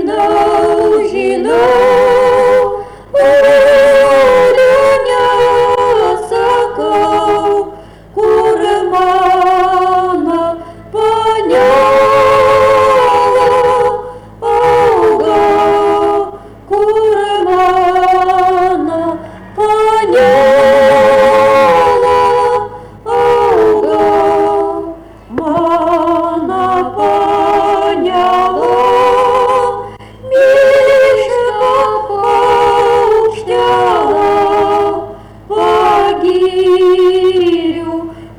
žinau, kurių nesakau, kur mano panelė auga, kur mano panelė auga. Mano panelė miško paukštelė, pagirių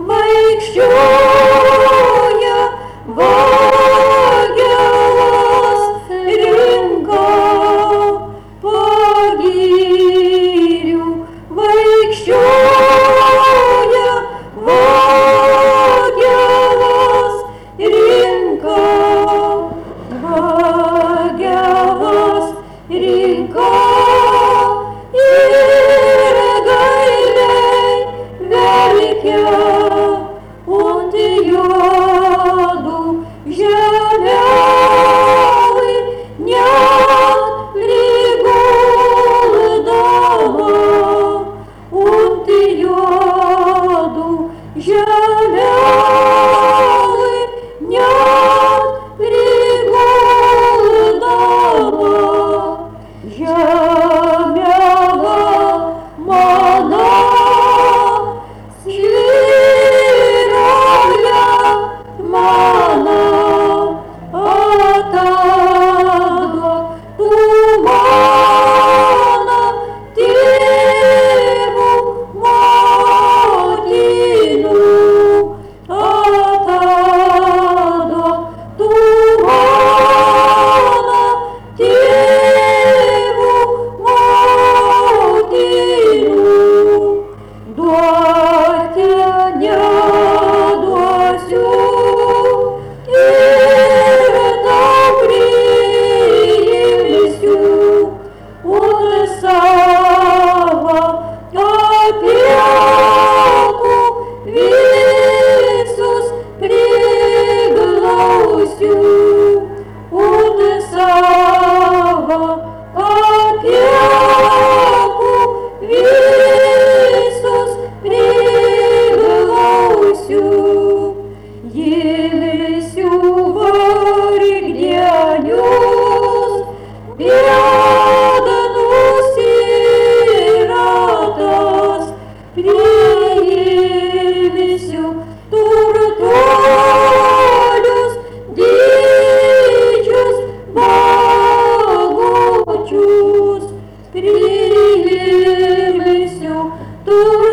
vaikščioja, vagelas rinko, pagirių vaikščioja, vagelas rinko, vagelas rinko ir gailiai verkia ant juodų žemelių, net priguldama ant juodų žemelių, net priguldama. Žemėla mano svyruoja, mano atrodo, tu mano tėvų motinų, atrodo, tu mano tėvų motinų. Duoti neduosiu ir tau priimsiu ant savo kapelų visus priglausiu, ant savo kapelų visus priglausiu. Įlisiu vargdienius, biednus siratas, priimsiu turtuolius, didžius bagučius, priimsiu turtuolius.